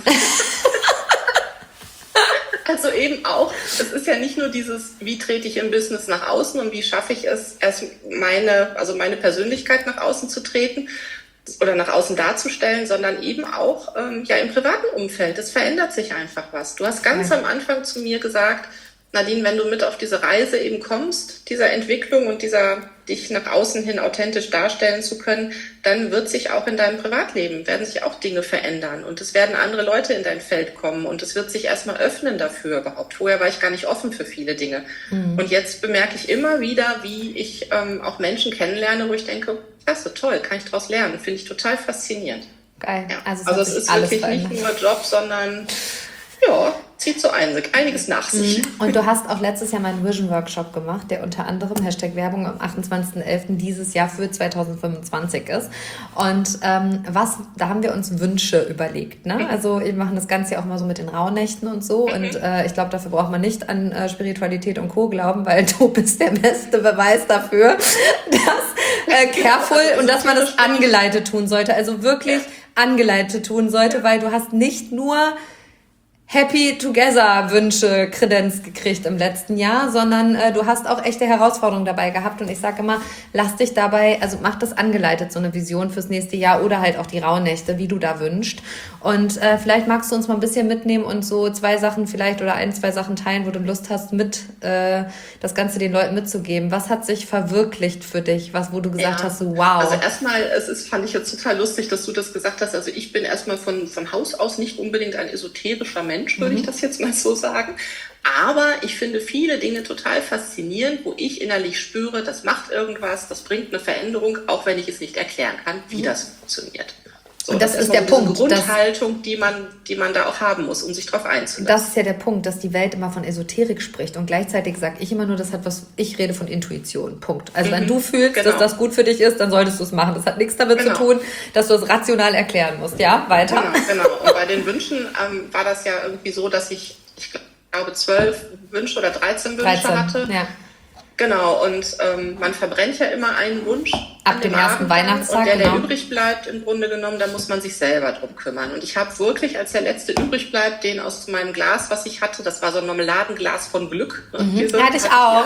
Also eben auch, es ist ja nicht nur dieses, wie trete ich im Business nach außen und wie schaffe ich es, erst meine, also meine Persönlichkeit nach außen zu treten oder nach außen darzustellen, sondern eben auch ähm, ja im privaten Umfeld. Es verändert sich einfach was. Du hast ganz ja. am Anfang zu mir gesagt, Nadine, wenn du mit auf diese Reise eben kommst, dieser Entwicklung und dieser dich nach außen hin authentisch darstellen zu können, dann wird sich auch in deinem Privatleben, werden sich auch Dinge verändern und es werden andere Leute in dein Feld kommen und es wird sich erstmal öffnen dafür überhaupt. Vorher war ich gar nicht offen für viele Dinge. Mhm. Und jetzt bemerke ich immer wieder, wie ich ähm, auch Menschen kennenlerne, wo ich denke, klasse, toll, kann ich daraus lernen, finde ich total faszinierend. Geil. Ja. Also es, also es ist wirklich verändert. Nicht nur Job, sondern ja, zieht so ein, einiges nach sich. Und du hast auch letztes Jahr meinen Vision-Workshop gemacht, der unter anderem, Hashtag Werbung, am achtundzwanzigsten elften dieses Jahr für zweitausendfünfundzwanzig ist. Und ähm, was, da haben wir uns Wünsche überlegt. Ne? Also wir machen das Ganze ja auch mal so mit den Rauhnächten und so. Mhm. Und äh, ich glaube, dafür braucht man nicht an äh, Spiritualität und Co. glauben, weil du bist der beste Beweis dafür, dass äh, careful und dass man das angeleitet tun sollte. Also wirklich angeleitet tun sollte, weil du hast nicht nur Happy Together Wünsche Kredenz gekriegt im letzten Jahr, sondern äh, du hast auch echte Herausforderungen dabei gehabt und ich sage immer, lass dich dabei, also mach das angeleitet, so eine Vision fürs nächste Jahr oder halt auch die Rauhnächte, wie du da wünschst und äh, vielleicht magst du uns mal ein bisschen mitnehmen und so zwei Sachen vielleicht oder ein, zwei Sachen teilen, wo du Lust hast, mit äh, das Ganze den Leuten mitzugeben. Was hat sich verwirklicht für dich, was wo du gesagt ja. hast, so wow. Also erstmal, es ist, fand ich jetzt total lustig, dass du das gesagt hast, also ich bin erstmal von, von Haus aus nicht unbedingt ein esoterischer Mensch, würde ich das jetzt mal so sagen. Aber ich finde viele Dinge total faszinierend, wo ich innerlich spüre, das macht irgendwas, das bringt eine Veränderung, auch wenn ich es nicht erklären kann, wie mhm. das funktioniert. So, und das, das ist der so Punkt. Die Grundhaltung, die man, die man da auch haben muss, um sich drauf einzulassen. Das ist ja der Punkt, dass die Welt immer von Esoterik spricht und gleichzeitig sage ich immer nur, das hat was, ich rede von Intuition, Punkt. Also mhm, wenn du fühlst, genau. dass das gut für dich ist, dann solltest du es machen. Das hat nichts damit genau. zu tun, dass du es rational erklären musst. Ja, weiter. Genau, genau. Und bei den Wünschen ähm, war das ja irgendwie so, dass ich, ich glaube, zwölf Wünsche oder dreizehn Wünsche dreizehn, hatte. Ja. Genau, und ähm, man verbrennt ja immer einen Wunsch. Ab dem ersten Weihnachtstag. Und der, genau. der übrig bleibt, im Grunde genommen, da muss man sich selber drum kümmern. Und ich habe wirklich, als der letzte übrig bleibt, den aus meinem Glas, was ich hatte, das war so ein Marmeladenglas von Glück. Mhm. Diese, hatte ich auch.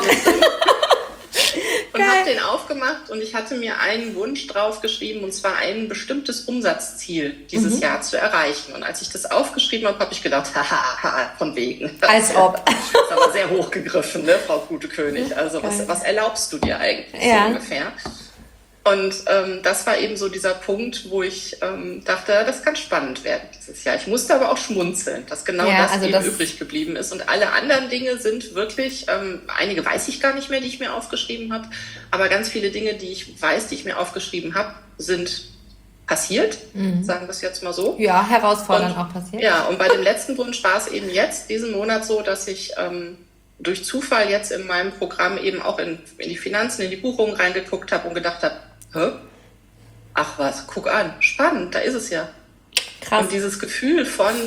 Und habe den aufgemacht und ich hatte mir einen Wunsch draufgeschrieben, und zwar ein bestimmtes Umsatzziel dieses mhm. Jahr zu erreichen. Und als ich das aufgeschrieben habe, habe ich gedacht, haha, von wegen. Als das ob. Das ist aber sehr hochgegriffen, ne, Frau Gute König. Also was, was erlaubst du dir eigentlich ja. so ungefähr? Und ähm, das war eben so dieser Punkt, wo ich ähm, dachte, das kann spannend werden dieses Jahr. Ich musste aber auch schmunzeln, dass genau ja, das also eben das übrig geblieben ist. Und alle anderen Dinge sind wirklich, ähm, einige weiß ich gar nicht mehr, die ich mir aufgeschrieben habe, aber ganz viele Dinge, die ich weiß, die ich mir aufgeschrieben habe, sind passiert, mhm. sagen wir es jetzt mal so. Ja, herausfordernd und, auch passiert. Ja, und bei dem letzten Wunsch war es eben jetzt, diesen Monat so, dass ich ähm, durch Zufall jetzt in meinem Programm eben auch in, in die Finanzen, in die Buchungen reingeguckt habe und gedacht habe, hä? Ach was, guck an, spannend, da ist es ja. Krass. Und dieses Gefühl von,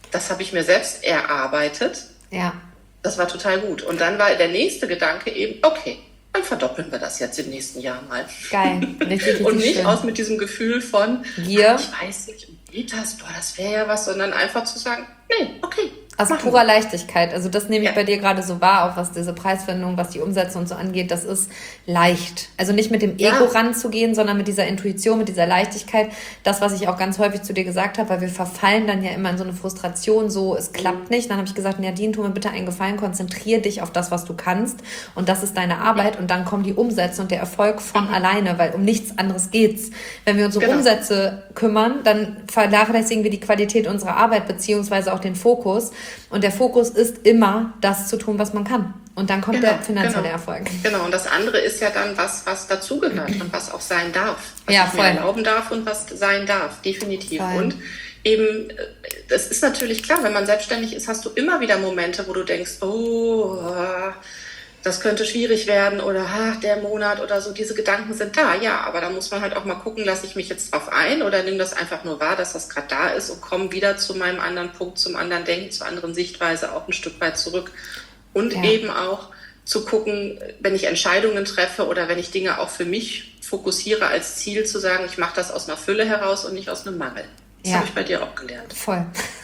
das habe ich mir selbst erarbeitet. Ja. Das war total gut. Und dann war der nächste Gedanke eben, okay, dann verdoppeln wir das jetzt im nächsten Jahr mal. Geil, richtig, richtig und nicht schön. aus mit diesem Gefühl von, Gier. ach, ich weiß nicht, geht das, boah, das wäre ja was, sondern einfach zu sagen, nee, okay. Aus machen purer wir. Leichtigkeit. Also das nehme ich Ja. bei dir gerade so wahr, auch was diese Preisfindung, was die Umsetzung und so angeht. Das ist leicht. Also nicht mit dem Ego Ja. ranzugehen, sondern mit dieser Intuition, mit dieser Leichtigkeit. Das, was ich auch ganz häufig zu dir gesagt habe, weil wir verfallen dann ja immer in so eine Frustration, so es klappt nicht. Dann habe ich gesagt, Nadine, tu mir bitte einen Gefallen, konzentrier dich auf das, was du kannst. Und das ist deine Arbeit. Und dann kommen die Umsätze und der Erfolg von alleine, weil um nichts anderes geht's. Wenn wir uns um Genau. Umsätze kümmern, dann vernachlässigen wir die Qualität unserer Arbeit, beziehungsweise auch den Fokus. Und der Fokus ist immer, das zu tun, was man kann. Und dann kommt Genau, der finanzielle genau. Erfolg. Genau, und das andere ist ja dann was, was dazugehört und was auch sein darf. Was Ja, ich voll. mir erlauben darf und was sein darf, definitiv. Voll. Und eben, äh, das ist natürlich klar, wenn man selbstständig ist, hast du immer wieder Momente, wo du denkst, oh, äh, das könnte schwierig werden oder ach, der Monat oder so. Diese Gedanken sind da, ja, aber da muss man halt auch mal gucken, lasse ich mich jetzt drauf ein oder nehme das einfach nur wahr, dass das gerade da ist und komme wieder zu meinem anderen Punkt, zum anderen Denken, zur anderen Sichtweise auch ein Stück weit zurück. Und Ja. eben auch zu gucken, wenn ich Entscheidungen treffe oder wenn ich Dinge auch für mich fokussiere als Ziel, zu sagen, ich mache das aus einer Fülle heraus und nicht aus einem Mangel. Das Ja. habe ich bei dir auch gelernt. Voll.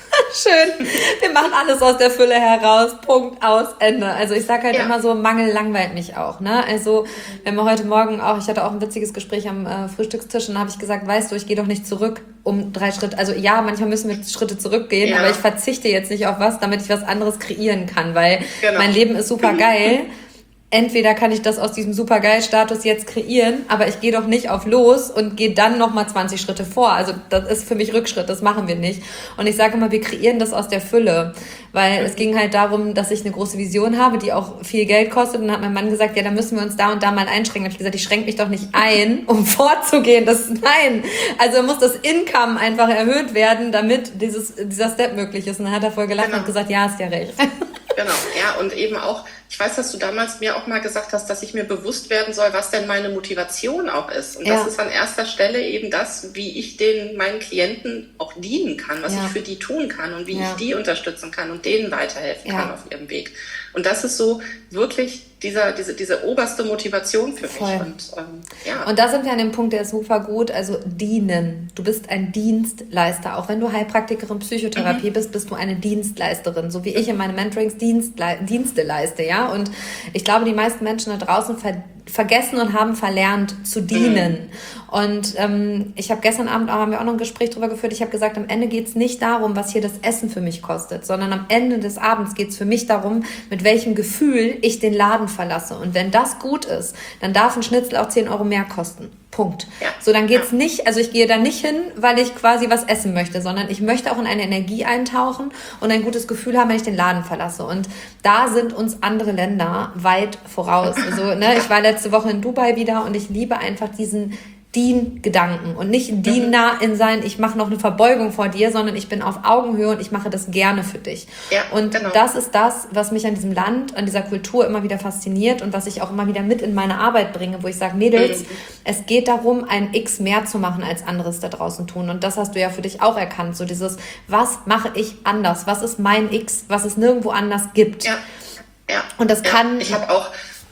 Schön. Wir machen alles aus der Fülle heraus. Punkt, aus, Ende. Also ich sage halt Ja. immer so, Mangel langweilt mich auch. Ne? Also wenn wir heute Morgen auch, ich hatte auch ein witziges Gespräch am äh, Frühstückstisch und da habe ich gesagt, weißt du, ich gehe doch nicht zurück um drei Schritte. Also ja, manchmal müssen wir Schritte zurückgehen, Ja. aber ich verzichte jetzt nicht auf was, damit ich was anderes kreieren kann, weil Genau. mein Leben ist super geil. Entweder kann ich das aus diesem Supergeil-Status jetzt kreieren, aber ich gehe doch nicht auf los und gehe dann nochmal zwanzig Schritte vor. Also das ist für mich Rückschritt, das machen wir nicht. Und ich sage immer, wir kreieren das aus der Fülle, weil es ging halt darum, dass ich eine große Vision habe, die auch viel Geld kostet. Und dann hat mein Mann gesagt, ja, da müssen wir uns da und da mal einschränken. Da habe ich gesagt, ich schränke mich doch nicht ein, um vorzugehen. Das nein. Also muss das Income einfach erhöht werden, damit dieses, dieser Step möglich ist. Und dann hat er voll gelacht Genau. und gesagt, ja, hast ja recht. Genau, ja, und eben auch, ich weiß, dass du damals mir auch mal gesagt hast, dass ich mir bewusst werden soll, was denn meine Motivation auch ist. Und Ja. das ist an erster Stelle eben das, wie ich den meinen Klienten auch dienen kann, was Ja. ich für die tun kann und wie Ja. ich die unterstützen kann und denen weiterhelfen Ja. kann auf ihrem Weg. Und das ist so wirklich dieser, diese, diese oberste Motivation für mich. Voll. Und, ähm, ja. Und da sind wir an dem Punkt, der ist super gut, also dienen. Du bist ein Dienstleister. Auch wenn du Heilpraktikerin Psychotherapie Mhm. bist, bist du eine Dienstleisterin. So wie ich in meinen Mentorings Dienstle- Dienste leiste, ja. Und ich glaube, die meisten Menschen da draußen ver- vergessen und haben verlernt zu dienen. Mhm. Und ähm, ich habe gestern Abend auch, haben wir auch noch ein Gespräch darüber geführt. Ich habe gesagt, am Ende geht es nicht darum, was hier das Essen für mich kostet, sondern am Ende des Abends geht es für mich darum, mit welchem Gefühl ich den Laden verlasse. Und wenn das gut ist, dann darf ein Schnitzel auch zehn Euro mehr kosten. Punkt. Ja. So, dann geht's nicht, also ich gehe da nicht hin, weil ich quasi was essen möchte, sondern ich möchte auch in eine Energie eintauchen und ein gutes Gefühl haben, wenn ich den Laden verlasse. Und da sind uns andere Länder weit voraus. Also, ne, ich war letzte Woche in Dubai wieder und ich liebe einfach diesen Dien-Gedanken und nicht ein Diener in sein, ich mache noch eine Verbeugung vor dir, sondern ich bin auf Augenhöhe und ich mache das gerne für dich. Ja, und genau. das ist das, was mich an diesem Land, an dieser Kultur immer wieder fasziniert und was ich auch immer wieder mit in meine Arbeit bringe, wo ich sage, Mädels, Mhm. es geht darum, ein X mehr zu machen, als anderes da draußen tun. Und das hast du ja für dich auch erkannt, so dieses, was mache ich anders? Was ist mein X, was es nirgendwo anders gibt? Ja, ja. Und das ja. kann... Ich habe auch,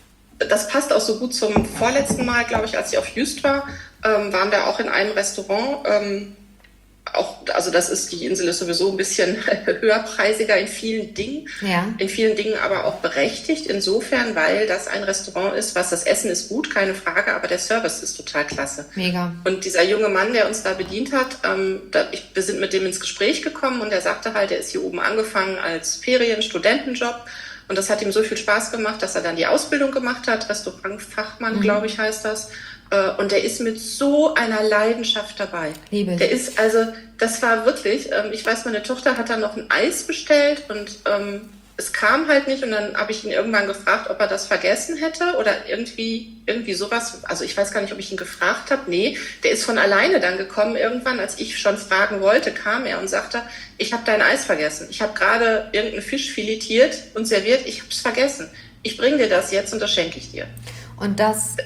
das passt auch so gut zum vorletzten Mal, glaube ich, als ich auf Just war, ähm, waren wir auch in einem Restaurant. Ähm, auch, also das ist, die Insel ist sowieso ein bisschen höherpreisiger in vielen Dingen, Ja. in vielen Dingen aber auch berechtigt, insofern, weil das ein Restaurant ist, was das Essen ist gut, keine Frage, aber der Service ist total klasse. Mega. Und dieser junge Mann, der uns da bedient hat, ähm, da, ich, wir sind mit dem ins Gespräch gekommen und er sagte halt, er ist hier oben angefangen als Ferien-Studentenjob. Und das hat ihm so viel Spaß gemacht, dass er dann die Ausbildung gemacht hat, Restaurantfachmann, Mhm. glaube ich, heißt das. Äh, Und der ist mit so einer Leidenschaft dabei. Liebe ich. Der ist also, das war wirklich, ähm, ich weiß, meine Tochter hat dann noch ein Eis bestellt und ähm, es kam halt nicht und dann habe ich ihn irgendwann gefragt, ob er das vergessen hätte oder irgendwie irgendwie sowas. Also ich weiß gar nicht, ob ich ihn gefragt habe. Nee, der ist von alleine dann gekommen irgendwann, als ich schon fragen wollte, kam er und sagte, ich habe dein Eis vergessen. Ich habe gerade irgendeinen Fisch filetiert und serviert, ich habe es vergessen. Ich bringe dir das jetzt und das schenke ich dir. Und das ist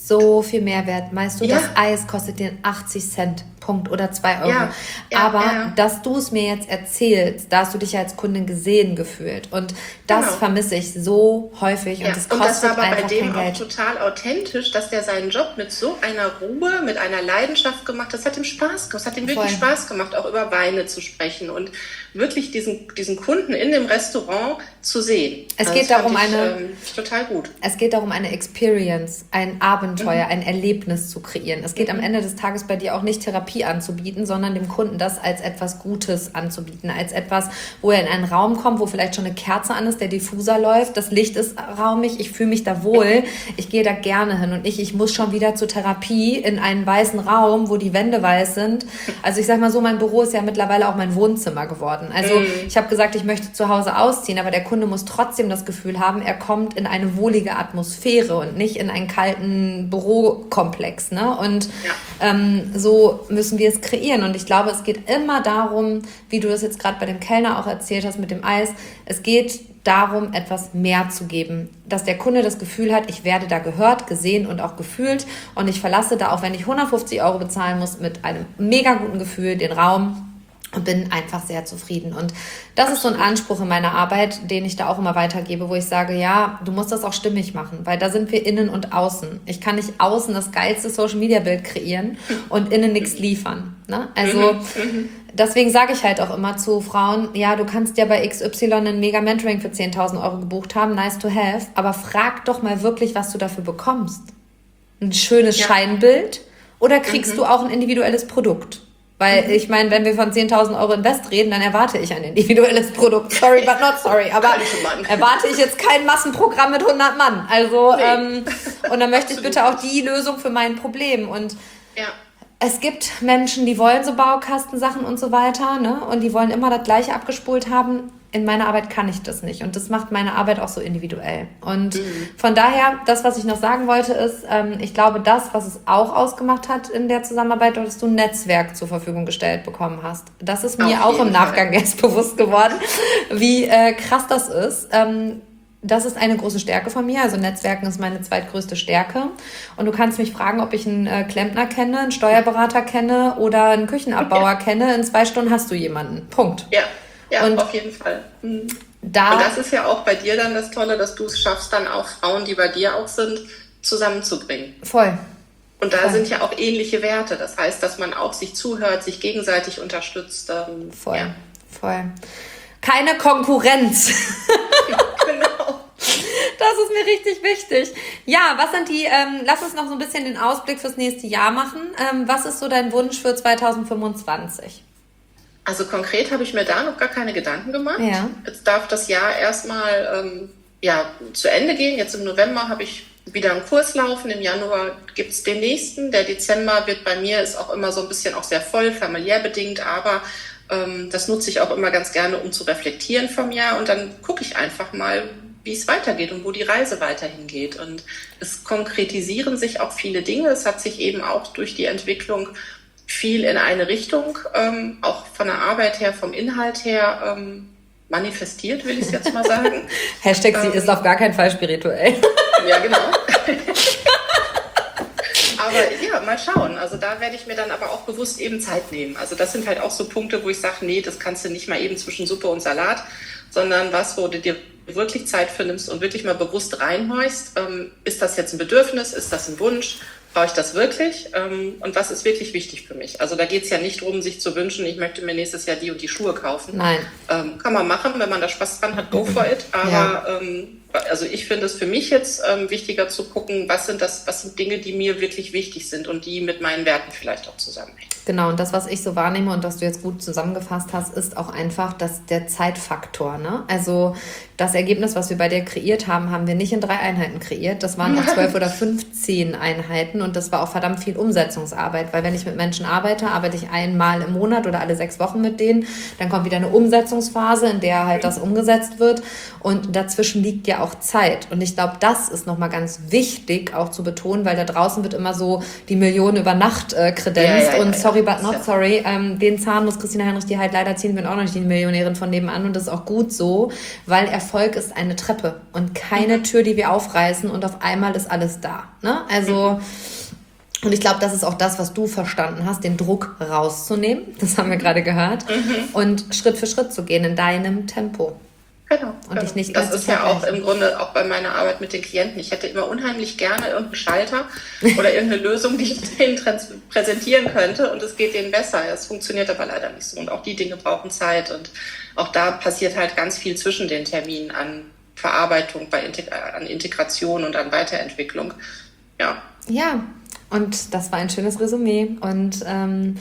so viel Mehrwert. Meinst du, Ja. das Eis kostet dir achtzig Cent, Punkt, oder zwei Euro. Ja, ja, Aber ja. dass du es mir jetzt erzählst, da hast du dich ja als Kundin gesehen gefühlt. Und das Genau. vermisse ich so häufig Ja, und es und das kostet war aber bei einfach dem kein auch Geld. total authentisch, dass der seinen Job mit so einer Ruhe, mit einer Leidenschaft gemacht hat. Das hat ihm Spaß gemacht. Es hat ihm wirklich Voll. Spaß gemacht, auch über Weine zu sprechen und wirklich diesen, diesen Kunden in dem Restaurant zu sehen. Es Also geht das fand darum, ich, eine- ähm, total gut. Es geht darum, eine Experience, ein Abenteuer, ein Erlebnis zu kreieren. Es geht am Ende des Tages bei dir auch nicht Therapie anzubieten, sondern dem Kunden das als etwas Gutes anzubieten, als etwas, wo er in einen Raum kommt, wo vielleicht schon eine Kerze an ist, der Diffuser läuft, das Licht ist raumig, ich fühle mich da wohl, ich gehe da gerne hin und nicht, ich muss schon wieder zur Therapie in einen weißen Raum, wo die Wände weiß sind. Also ich sag mal so, mein Büro ist ja mittlerweile auch mein Wohnzimmer geworden. Also ich habe gesagt, ich möchte zu Hause ausziehen, aber der Kunde muss trotzdem das Gefühl haben, er kommt in eine wohlige Atmosphäre und nicht in einen kalten Bürokomplex. Ne? Und Ja. ähm, so müssen wir es kreieren. Und ich glaube, es geht immer darum, wie du das jetzt gerade bei dem Kellner auch erzählt hast mit dem Eis, es geht darum, etwas mehr zu geben. Dass der Kunde das Gefühl hat, ich werde da gehört, gesehen und auch gefühlt. Und ich verlasse da, auch wenn ich hundertfünfzig Euro bezahlen muss, mit einem mega guten Gefühl den Raum und bin einfach sehr zufrieden. Und das ist so ein Anspruch in meiner Arbeit, den ich da auch immer weitergebe, wo ich sage, ja, du musst das auch stimmig machen, weil da sind wir innen und außen. Ich kann nicht außen das geilste Social-Media-Bild kreieren und innen nichts liefern. Ne? Also deswegen sage ich halt auch immer zu Frauen, ja, du kannst ja bei X Y ein Mega-Mentoring für zehntausend Euro gebucht haben, nice to have, aber frag doch mal wirklich, was du dafür bekommst. Ein schönes Ja. Scheinbild oder kriegst du auch ein individuelles Produkt? Weil ich meine, wenn wir von zehntausend Euro Invest reden, dann erwarte ich ein individuelles Produkt. Sorry, but not sorry. Aber Könnte man. erwarte ich jetzt kein Massenprogramm mit hundert Mann. Also, Nee. ähm, und dann möchte ich Absolut bitte auch die Lösung für mein Problem. Und Ja. es gibt Menschen, die wollen so Baukastensachen und so weiter, ne? Und die wollen immer das Gleiche abgespult haben. In meiner Arbeit kann ich das nicht. Und das macht meine Arbeit auch so individuell. Und von daher, das, was ich noch sagen wollte, ist, ähm, ich glaube, das, was es auch ausgemacht hat in der Zusammenarbeit, dass du ein Netzwerk zur Verfügung gestellt bekommen hast. Das ist mir Auf auch im jeden Nachgang Fall. erst bewusst geworden, wie äh, krass das ist. Ähm, Das ist eine große Stärke von mir. Also Netzwerken ist meine zweitgrößte Stärke. Und du kannst mich fragen, ob ich einen äh, Klempner kenne, einen Steuerberater kenne oder einen Küchenabbauer kenne. In zwei Stunden hast du jemanden. Punkt. Ja, ja, Und auf jeden Fall. Mhm. Da, Und das ist ja auch bei dir dann das Tolle, dass du es schaffst, dann auch Frauen, die bei dir auch sind, zusammenzubringen. voll. Und da Voll. sind ja auch ähnliche Werte. Das heißt, dass man auch sich zuhört, sich gegenseitig unterstützt. Ähm, Voll. Ja. Voll. Keine Konkurrenz. Genau. Das ist mir richtig wichtig. Ja, was sind die, ähm, lass uns noch so ein bisschen den Ausblick fürs nächste Jahr machen. Ähm, was ist so dein Wunsch für zwanzig fünfundzwanzig? Also konkret habe ich mir da noch gar keine Gedanken gemacht. Ja. Jetzt darf das Jahr erstmal ähm, ja, zu Ende gehen. Jetzt im November habe ich wieder einen Kurs laufen. Im Januar gibt es den nächsten. Der Dezember wird bei mir, ist auch immer so ein bisschen auch sehr voll, familiär bedingt, aber ähm, das nutze ich auch immer ganz gerne, um zu reflektieren vom Jahr. Und dann gucke ich einfach mal, wie es weitergeht und wo die Reise weiterhin geht. Und es konkretisieren sich auch viele Dinge. Es hat sich eben auch durch die Entwicklung viel in eine Richtung, ähm, auch von der Arbeit her, vom Inhalt her, ähm, manifestiert, will ich es jetzt mal sagen. Hashtag sie Ähm. ist auf gar keinen Fall spirituell. Ja, genau. Aber ja, mal schauen. Also da werde ich mir dann aber auch bewusst eben Zeit nehmen. Also das sind halt auch so Punkte, wo ich sage, nee, das kannst du nicht mal eben zwischen Suppe und Salat, sondern was, wo du dir wirklich Zeit für nimmst und wirklich mal bewusst reinhorchst. Ähm, ist das jetzt ein Bedürfnis? Ist das ein Wunsch? Brauche ich das wirklich? Ähm, und was ist wirklich wichtig für mich? Also da geht es ja nicht darum, sich zu wünschen, ich möchte mir nächstes Jahr die und die Schuhe kaufen. Nein. Ähm, kann man machen, wenn man da Spaß dran hat, go for it. Aber Ja. ähm, also ich finde es für mich jetzt ähm, wichtiger zu gucken, was sind das, was sind Dinge, die mir wirklich wichtig sind und die mit meinen Werten vielleicht auch zusammenhängen. Genau, und das, was ich so wahrnehme und was du jetzt gut zusammengefasst hast, ist auch einfach dass der Zeitfaktor. Ne? Also das Ergebnis, was wir bei dir kreiert haben, haben wir nicht in drei Einheiten kreiert. Das waren auch zwölf oder fünfzehn Einheiten und das war auch verdammt viel Umsetzungsarbeit, weil wenn ich mit Menschen arbeite, arbeite ich einmal im Monat oder alle sechs Wochen mit denen. Dann kommt wieder eine Umsetzungsphase, in der halt das umgesetzt wird und dazwischen liegt ja auch Zeit. Und ich glaube, das ist nochmal ganz wichtig auch zu betonen, weil da draußen wird immer so die Millionen über Nacht äh, kredenzt. Ja, ja, und ja, sorry, ja, but not ja. sorry, ähm, den Zahn muss Christina Heinrich die halt leider ziehen, bin auch noch nicht die Millionärin von nebenan. Und das ist auch gut so, weil Erfolg ist eine Treppe und keine mhm. Tür, die wir aufreißen und auf einmal ist alles da. Ne? Also... Mhm. Und ich glaube, das ist auch das, was du verstanden hast, den Druck rauszunehmen. Das haben wir gerade gehört. Mhm. Und Schritt für Schritt zu gehen in deinem Tempo. Genau. Und genau. dich nicht das ist ja auch im Grunde auch bei meiner Arbeit mit den Klienten. Ich hätte immer unheimlich gerne irgendeinen Schalter oder irgendeine Lösung, die ich denen präsentieren könnte. Und es geht denen besser. Es funktioniert aber leider nicht so. Und auch die Dinge brauchen Zeit. Und auch da passiert halt ganz viel zwischen den Terminen an Verarbeitung, bei Integ- an Integration und an Weiterentwicklung. Ja. Ja. Und das war ein schönes Resümee. Und ähm,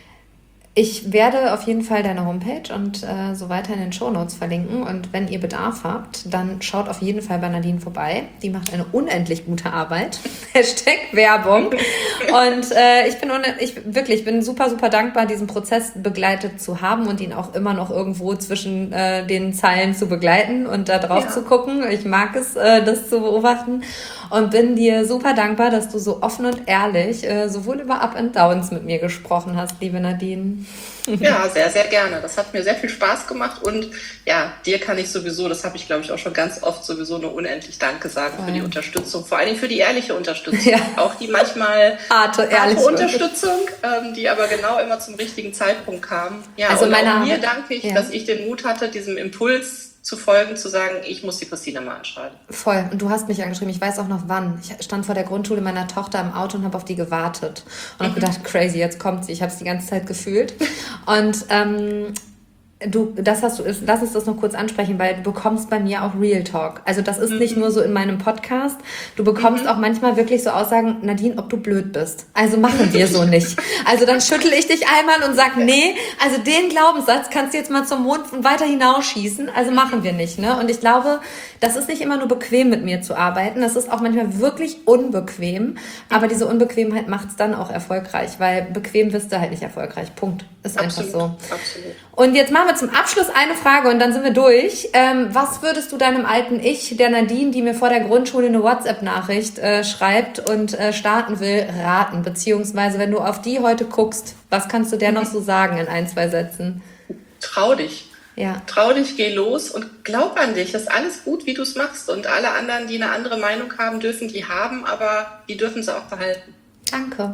ich werde auf jeden Fall deine Homepage und äh, so weiter in den Shownotes verlinken. Und wenn ihr Bedarf habt, dann schaut auf jeden Fall bei Nadine vorbei. Die macht eine unendlich gute Arbeit. Hashtag Werbung. Und äh, ich bin une- ich wirklich bin super, super dankbar, diesen Prozess begleitet zu haben und ihn auch immer noch irgendwo zwischen äh, den Zeilen zu begleiten und da drauf ja. zu gucken. Ich mag es, äh, das zu beobachten. Und bin dir super dankbar, dass du so offen und ehrlich äh, sowohl über Up and Downs mit mir gesprochen hast, liebe Nadine. Ja, sehr, sehr gerne. Das hat mir sehr viel Spaß gemacht und ja, dir kann ich sowieso, das habe ich glaube ich auch schon ganz oft sowieso nur unendlich Danke sagen Voll. Für die Unterstützung, vor allem für die ehrliche Unterstützung. Ja. Auch die manchmal harte, ehrliche Unterstützung, ähm, die aber genau immer zum richtigen Zeitpunkt kam. Ja, also und meiner, auch mir danke ich, ja. dass ich den Mut hatte, diesem Impuls zu folgen, zu sagen, ich muss die Christine mal anschreiben. Voll. Und du hast mich angeschrieben. Ich weiß auch noch wann. Ich stand vor der Grundschule meiner Tochter im Auto und habe auf die gewartet. Und habe mhm. gedacht, crazy, jetzt kommt sie. Ich habe es die ganze Zeit gefühlt. Und ähm, du, das hast du, lass uns das noch kurz ansprechen, weil du bekommst bei mir auch Real Talk. Also das ist mhm. nicht nur so in meinem Podcast. Du bekommst mhm. auch manchmal wirklich so Aussagen, Nadine, ob du blöd bist. Also machen wir so nicht. Also dann schüttel ich dich einmal und sag, nee, also den Glaubenssatz kannst du jetzt mal zum Mond und weiter hinausschießen. Also machen wir nicht, ne? Und ich glaube, das ist nicht immer nur bequem, mit mir zu arbeiten. Das ist auch manchmal wirklich unbequem. Aber diese Unbequemheit macht's dann auch erfolgreich, weil bequem wirst du halt nicht erfolgreich. Punkt. Ist absolut, einfach so. Absolut. Und jetzt machen wir zum Abschluss eine Frage und dann sind wir durch. Ähm, was würdest du deinem alten Ich, der Nadine, die mir vor der Grundschule eine WhatsApp-Nachricht äh, schreibt und äh, starten will, raten? Beziehungsweise, wenn du auf die heute guckst, was kannst du der noch so sagen in ein, zwei Sätzen? Trau dich. Ja. Trau dich, geh los und glaub an dich. Das ist alles gut, wie du es machst. Und alle anderen, die eine andere Meinung haben, dürfen die haben, aber die dürfen sie auch behalten. Danke.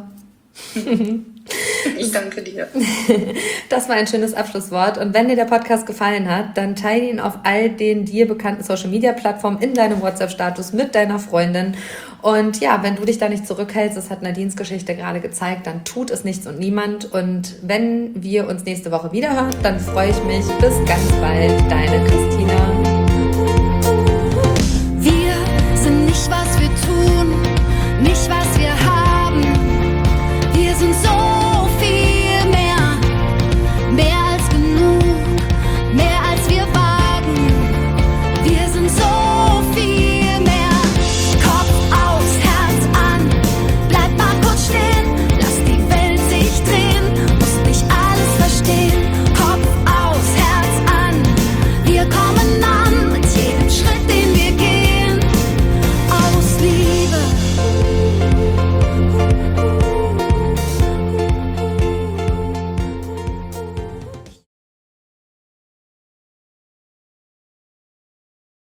Ich danke dir. Das war ein schönes Abschlusswort. Und wenn dir der Podcast gefallen hat, dann teile ihn auf all den dir bekannten Social-Media-Plattformen in deinem WhatsApp-Status mit deiner Freundin. Und ja, wenn du dich da nicht zurückhältst, das hat Nadines Geschichte gerade gezeigt, dann tut es nichts und niemand. Und wenn wir uns nächste Woche wieder hören, dann freue ich mich. Bis ganz bald, deine Christina.